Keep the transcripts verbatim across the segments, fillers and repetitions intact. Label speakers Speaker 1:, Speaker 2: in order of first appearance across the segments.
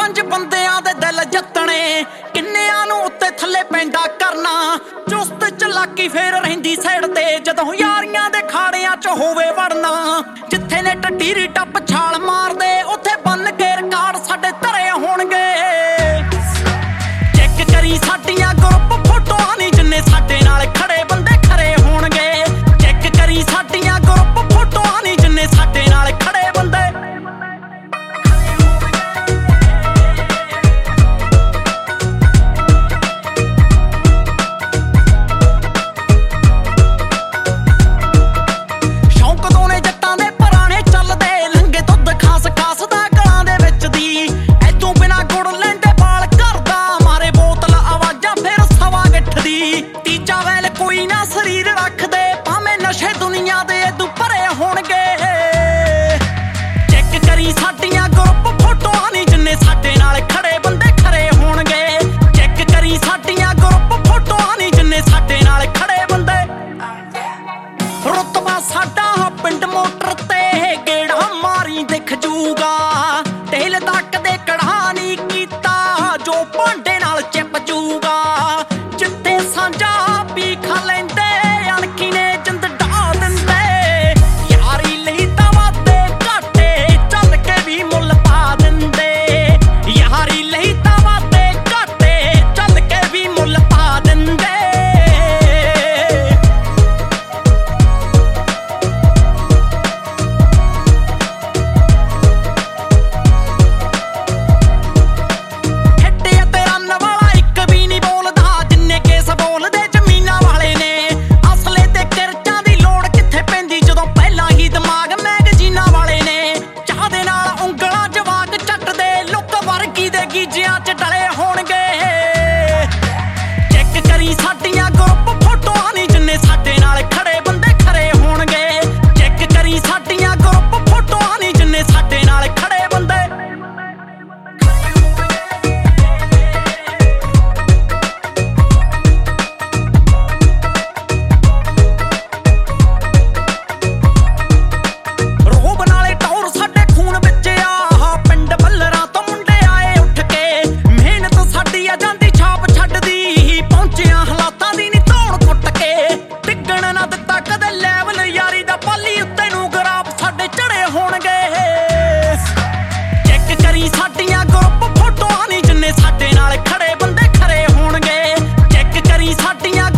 Speaker 1: पंज बंदियां दे दिल जतने किन्नियां नूं उत्ते थल्ले पैंदा करना चुस्त चलाकी फेर रहिंदी साइड ते जदों यारियां दे खाड़ियां च होवे वड़ना जिथे ने टटीरी टप छाल मार दे उत्थे बन के रिकार्ड साडे धरे होणगे चेक करी साडियां ग्रुप फोटोआं नी जिन्ने साडे नाल खड़े बंदे खरे होणगे चेक करी साडियां ग्रुप फोटोआं नी जिन्ने साडे नाल खड़े बंदे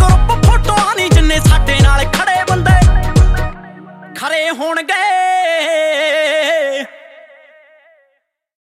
Speaker 1: खरे होणगे।